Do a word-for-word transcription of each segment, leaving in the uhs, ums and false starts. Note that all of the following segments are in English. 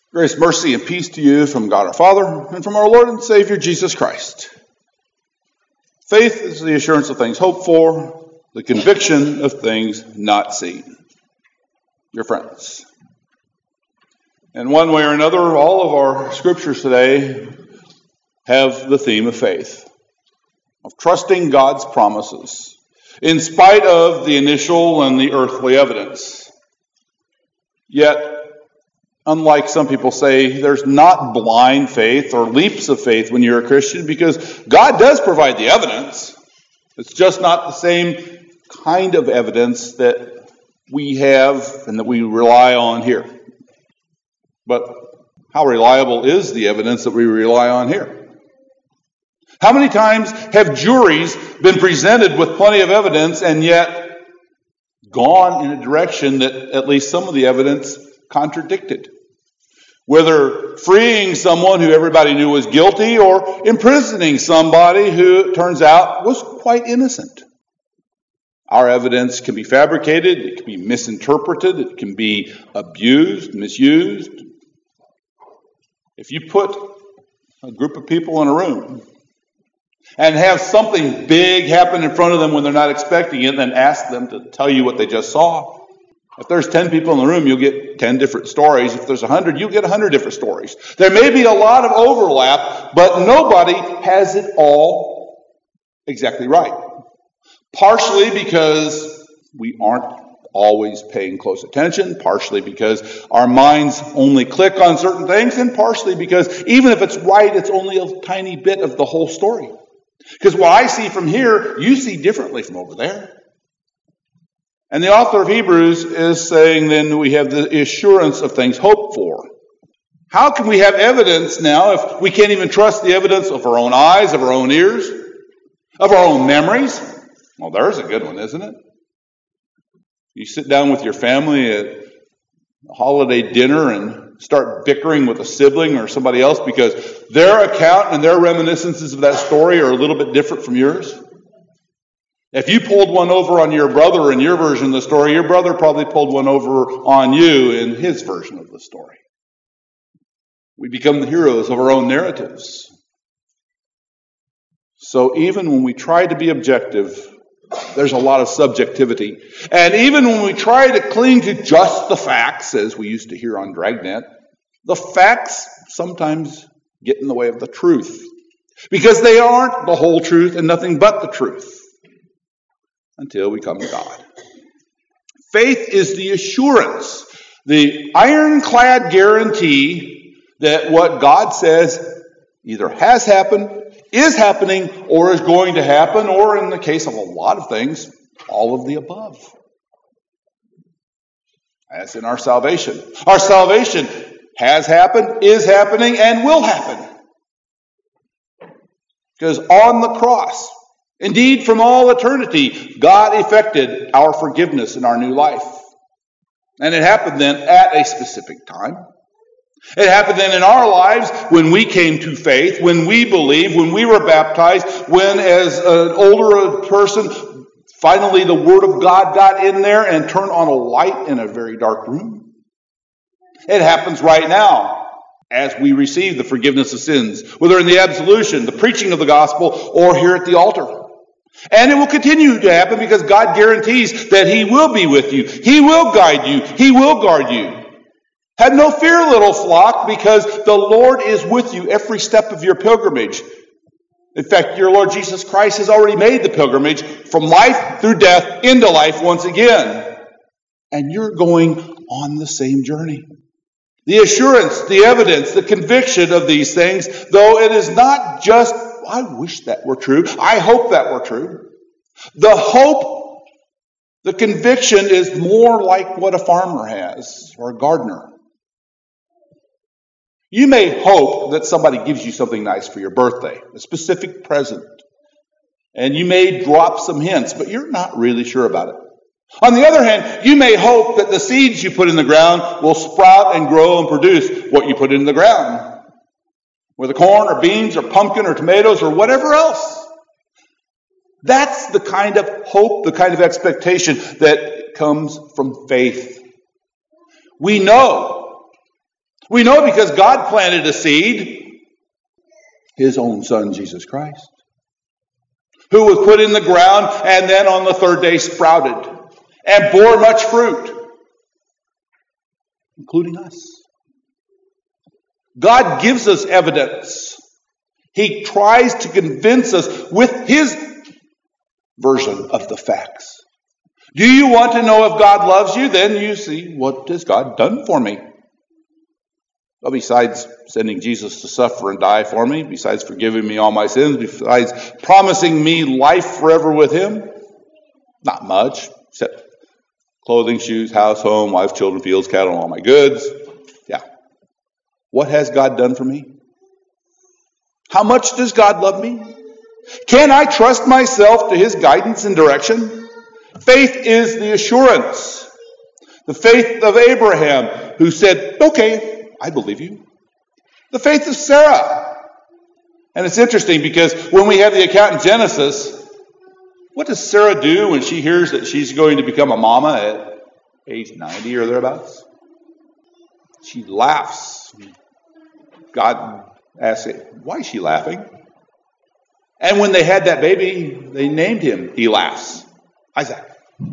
Grace, mercy, and peace to you from God our Father and from our Lord and Savior Jesus Christ. Faith is the assurance of things hoped for, the conviction of things not seen. Your friends. In one way or another, all of our scriptures today have the theme of faith, of trusting God's promises, in spite of the initial and the earthly evidence. Yet, unlike some people say, there's not blind faith or leaps of faith when you're a Christian, because God does provide the evidence. It's just not the same kind of evidence that we have and that we rely on here. But how reliable is the evidence that we rely on here? How many times have juries been presented with plenty of evidence and yet gone in a direction that at least some of the evidence contradicted? Whether freeing someone who everybody knew was guilty or imprisoning somebody who, it turns out, was quite innocent. Our evidence can be fabricated, it can be misinterpreted, it can be abused, misused. If you put a group of people in a room and have something big happen in front of them when they're not expecting it, and then ask them to tell you what they just saw, if there's ten people in the room, you'll get ten different stories. If there's one hundred, you'll get one hundred different stories. There may be a lot of overlap, but nobody has it all exactly right. Partially because we aren't always paying close attention, partially because our minds only click on certain things, and partially because even if it's right, it's only a tiny bit of the whole story. Because what I see from here, you see differently from over there. And the author of Hebrews is saying then we have the assurance of things hoped for. How can we have evidence now if we can't even trust the evidence of our own eyes, of our own ears, of our own memories? Well, there's a good one, isn't it? You sit down with your family at a holiday dinner and start bickering with a sibling or somebody else because their account and their reminiscences of that story are a little bit different from yours. If you pulled one over on your brother in your version of the story, your brother probably pulled one over on you in his version of the story. We become the heroes of our own narratives. So even when we try to be objective, there's a lot of subjectivity. And even when we try to cling to just the facts, as we used to hear on Dragnet, the facts sometimes get in the way of the truth. Because they aren't the whole truth and nothing but the truth. Until we come to God. Faith is the assurance, the ironclad guarantee that what God says either has happened, is happening, or is going to happen, or in the case of a lot of things, all of the above. As in our salvation. Our salvation has happened, is happening, and will happen. Because on the cross, indeed, from all eternity, God effected our forgiveness in our new life. And it happened then at a specific time. It happened then in our lives when we came to faith, when we believed, when we were baptized, when as an older person, finally the Word of God got in there and turned on a light in a very dark room. It happens right now as we receive the forgiveness of sins, whether in the absolution, the preaching of the gospel, or here at the altar. And it will continue to happen because God guarantees that He will be with you. He will guide you. He will guard you. Have no fear, little flock, because the Lord is with you every step of your pilgrimage. In fact, your Lord Jesus Christ has already made the pilgrimage from life through death into life once again. And you're going on the same journey. The assurance, the evidence, the conviction of these things, though it is not just I wish that were true. I hope that were true. The hope, the conviction is more like what a farmer has or a gardener. You may hope that somebody gives you something nice for your birthday, a specific present. And you may drop some hints, but you're not really sure about it. On the other hand, you may hope that the seeds you put in the ground will sprout and grow and produce what you put in the ground. Whether corn or beans or pumpkin or tomatoes or whatever else. That's the kind of hope, the kind of expectation that comes from faith. We know We know because God planted a seed, his own son, Jesus Christ, who was put in the ground and then on the third day sprouted and bore much fruit, including us. God gives us evidence. He tries to convince us with his version of the facts. Do you want to know if God loves you? Then you see, what has God done for me? Well, besides sending Jesus to suffer and die for me, besides forgiving me all my sins, besides promising me life forever with him, not much, except clothing, shoes, house, home, wife, children, fields, cattle, and all my goods. Yeah. What has God done for me? How much does God love me? Can I trust myself to his guidance and direction? Faith is the assurance. The faith of Abraham, who said, okay, I believe you. The faith of Sarah. And it's interesting because when we have the account in Genesis, what does Sarah do when she hears that she's going to become a mama at age ninety or thereabouts? She laughs. God asks, why is she laughing? And when they had that baby, they named him, he laughs, Isaac.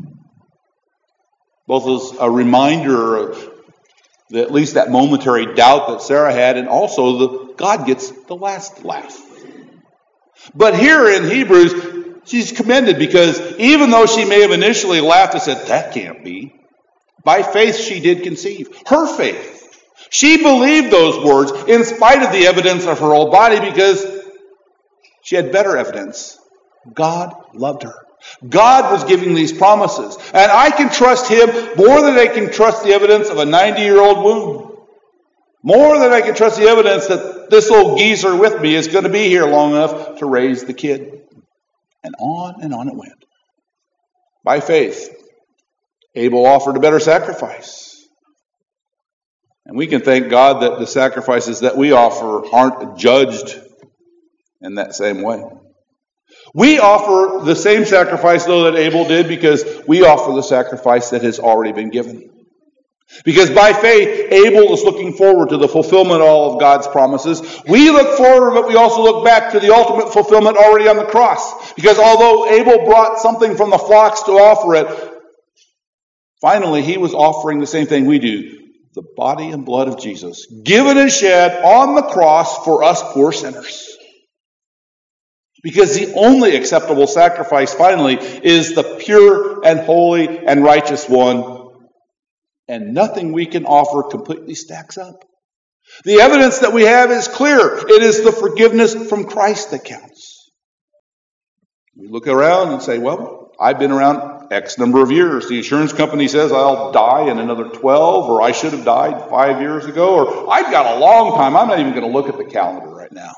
Both as a reminder of the, at least that momentary doubt that Sarah had, and also the God gets the last laugh. But here in Hebrews, she's commended because even though she may have initially laughed and said, that can't be, by faith she did conceive. Her faith. She believed those words in spite of the evidence of her old body because she had better evidence. God loved her. God was giving these promises. And I can trust him more than I can trust the evidence of a ninety-year-old womb. More than I can trust the evidence that this old geezer with me is going to be here long enough to raise the kid. And on and on it went. By faith, Abel offered a better sacrifice. And we can thank God that the sacrifices that we offer aren't judged in that same way. We offer the same sacrifice, though, that Abel did, because we offer the sacrifice that has already been given. Because by faith, Abel is looking forward to the fulfillment of all of God's promises. We look forward, but we also look back to the ultimate fulfillment already on the cross. Because although Abel brought something from the flocks to offer it, finally he was offering the same thing we do. The body and blood of Jesus, given and shed on the cross for us poor sinners. Because the only acceptable sacrifice, finally, is the pure and holy and righteous one. And nothing we can offer completely stacks up. The evidence that we have is clear. It is the forgiveness from Christ that counts. We look around and say, well, I've been around X number of years. The insurance company says I'll die in another twelve, or I should have died five years ago, or I've got a long time. I'm not even going to look at the calendar right now.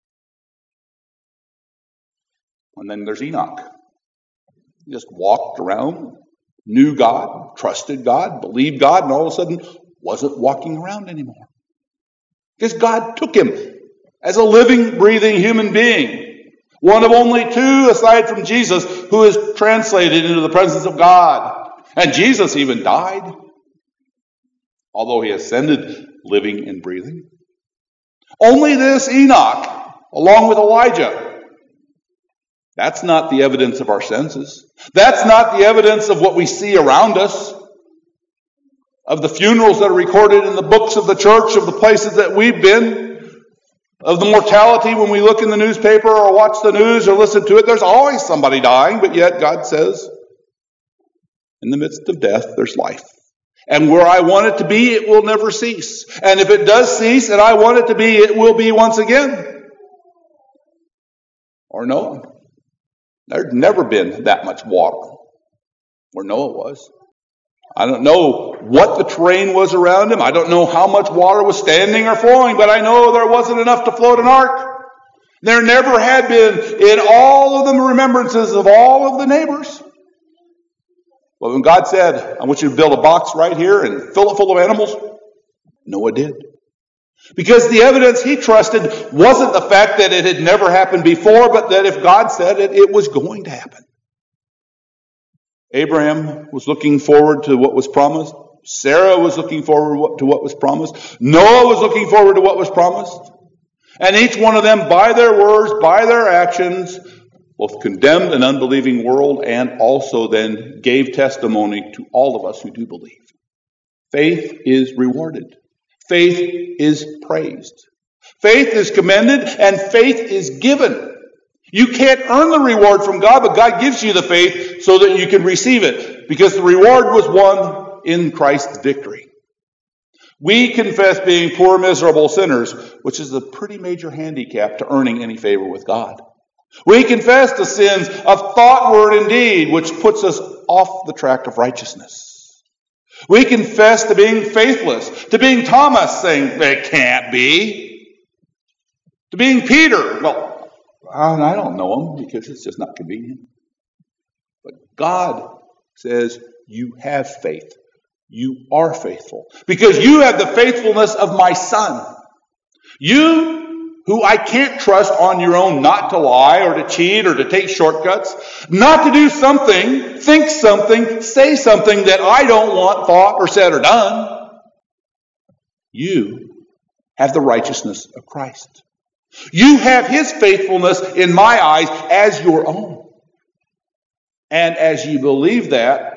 And then there's Enoch. He just walked around, knew God, trusted God, believed God, and all of a sudden wasn't walking around anymore. Because God took him as a living, breathing human being. One of only two, aside from Jesus, who is translated into the presence of God. And Jesus even died, although he ascended living and breathing. Only this Enoch, along with Elijah. That's not the evidence of our senses. That's not the evidence of what we see around us. Of the funerals that are recorded in the books of the church, of the places that we've been. Of the mortality when we look in the newspaper or watch the news or listen to it. There's always somebody dying, but yet God says, in the midst of death, there's life. And where I want it to be, it will never cease. And if it does cease and I want it to be, it will be once again. Or no. There's never been that much water where Noah was. I don't know what the terrain was around him. I don't know how much water was standing or flowing, but I know there wasn't enough to float an ark. There never had been in all of the remembrances of all of the neighbors. But when God said, I want you to build a box right here and fill it full of animals, Noah did. Because the evidence he trusted wasn't the fact that it had never happened before, but that if God said it, it was going to happen. Abraham was looking forward to what was promised. Sarah was looking forward to what was promised. Noah was looking forward to what was promised. And each one of them, by their words, by their actions, both condemned an unbelieving world and also then gave testimony to all of us who do believe. Faith is rewarded. Faith is praised. Faith is commended and faith is given. You can't earn the reward from God, but God gives you the faith so that you can receive it, because the reward was won in Christ's victory. We confess being poor, miserable sinners, which is a pretty major handicap to earning any favor with God. We confess the sins of thought, word, and deed, which puts us off the track of righteousness. We confess to being faithless, to being Thomas, saying, it can't be. To being Peter, well, I don't know him because it's just not convenient. But God says, you have faith. You are faithful because you have the faithfulness of my Son. You, who I can't trust on your own not to lie or to cheat or to take shortcuts, not to do something, think something, say something that I don't want thought or said or done. You have the righteousness of Christ. You have his faithfulness in my eyes as your own. And as you believe that,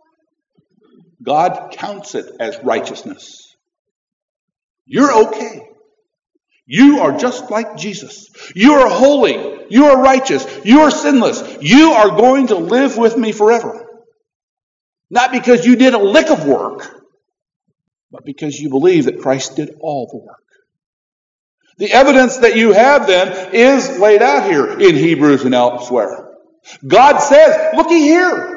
God counts it as righteousness. You're okay. You are just like Jesus. You are holy. You are righteous. You are sinless. You are going to live with me forever. Not because you did a lick of work, but because you believe that Christ did all the work. The evidence that you have then is laid out here in Hebrews and elsewhere. God says, looky here.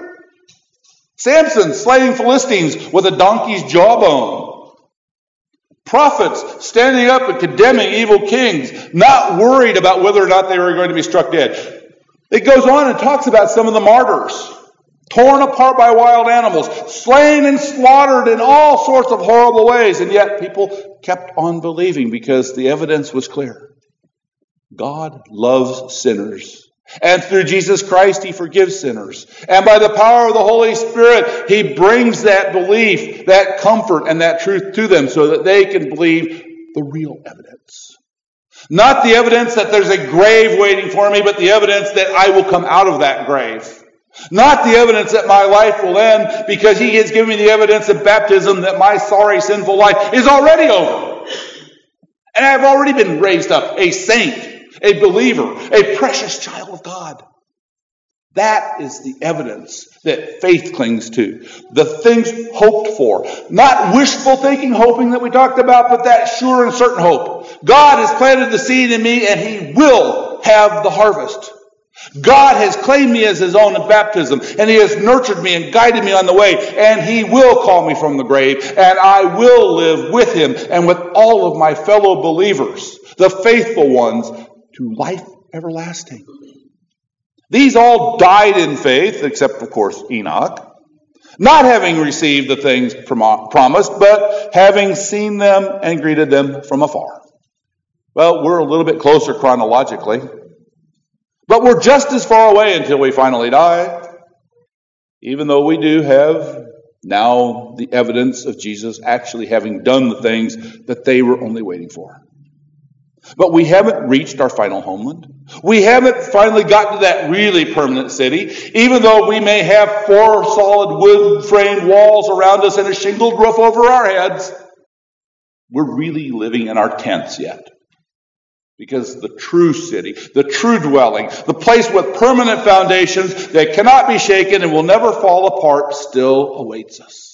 Samson slaying Philistines with a donkey's jawbone. Prophets standing up and condemning evil kings, not worried about whether or not they were going to be struck dead. It goes on and talks about some of the martyrs, torn apart by wild animals, slain and slaughtered in all sorts of horrible ways, and yet people kept on believing because the evidence was clear. God loves sinners. And through Jesus Christ, he forgives sinners. And by the power of the Holy Spirit, he brings that belief, that comfort, and that truth to them so that they can believe the real evidence. Not the evidence that there's a grave waiting for me, but the evidence that I will come out of that grave. Not the evidence that my life will end, because he has given me the evidence of baptism that my sorry, sinful life is already over. And I've already been raised up a saint, a believer, a precious child of God. That is the evidence that faith clings to. The things hoped for. Not wishful thinking, hoping that we talked about, but that sure and certain hope. God has planted the seed in me and he will have the harvest. God has claimed me as his own in baptism, and he has nurtured me and guided me on the way, and he will call me from the grave, and I will live with him and with all of my fellow believers, the faithful ones, to life everlasting. These all died in faith, except, of course, Enoch, not having received the things promised, but having seen them and greeted them from afar. Well, we're a little bit closer chronologically, but we're just as far away until we finally die, even though we do have now the evidence of Jesus actually having done the things that they were only waiting for. But we haven't reached our final homeland. We haven't finally gotten to that really permanent city, even though we may have four solid wood-framed walls around us and a shingled roof over our heads. We're really living in our tents yet. Because the true city, the true dwelling, the place with permanent foundations that cannot be shaken and will never fall apart still awaits us.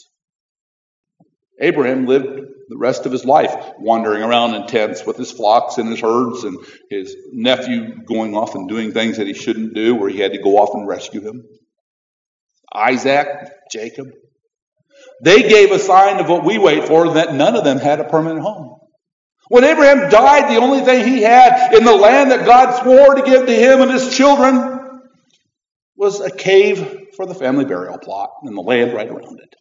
Abraham lived the rest of his life wandering around in tents with his flocks and his herds, and his nephew going off and doing things that he shouldn't do, where he had to go off and rescue him. Isaac, Jacob. They gave a sign of what we wait for, that none of them had a permanent home. When Abraham died, the only thing he had in the land that God swore to give to him and his children was a cave for the family burial plot and the land right around it.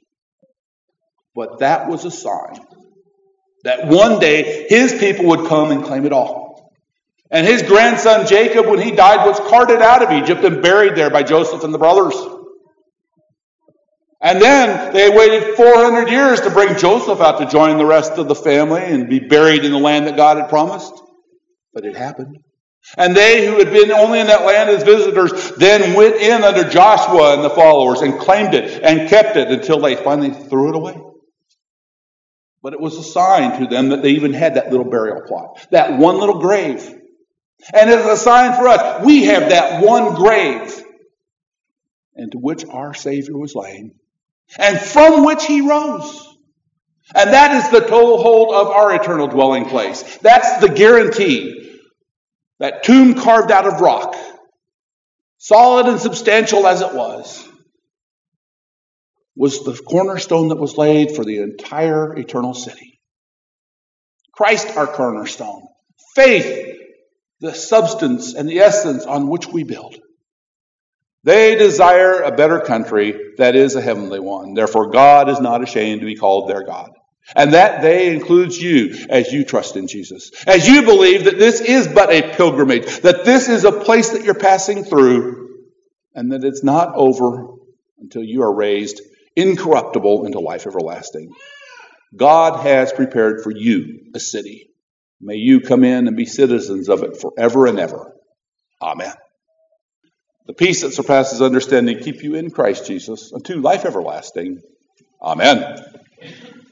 But that was a sign that one day his people would come and claim it all. And his grandson Jacob, when he died, was carted out of Egypt and buried there by Joseph and the brothers. And then they waited four hundred years to bring Joseph out to join the rest of the family and be buried in the land that God had promised. But it happened. And they who had been only in that land as visitors then went in under Joshua and the followers and claimed it and kept it until they finally threw it away. But it was a sign to them that they even had that little burial plot, that one little grave. And it's a sign for us. We have that one grave into which our Savior was laying and from which he rose. And that is the toehold of our eternal dwelling place. That's the guarantee. That tomb carved out of rock, solid and substantial as it was, was the cornerstone that was laid for the entire eternal city. Christ, our cornerstone. Faith, the substance and the essence on which we build. They desire a better country that is a heavenly one. Therefore, God is not ashamed to be called their God. And that they includes you as you trust in Jesus. As you believe that this is but a pilgrimage, that this is a place that you're passing through, and that it's not over until you are raised incorruptible into life everlasting. God has prepared for you a city. May you come in and be citizens of it forever and ever. Amen. The peace that surpasses understanding keep you in Christ Jesus unto life everlasting. Amen.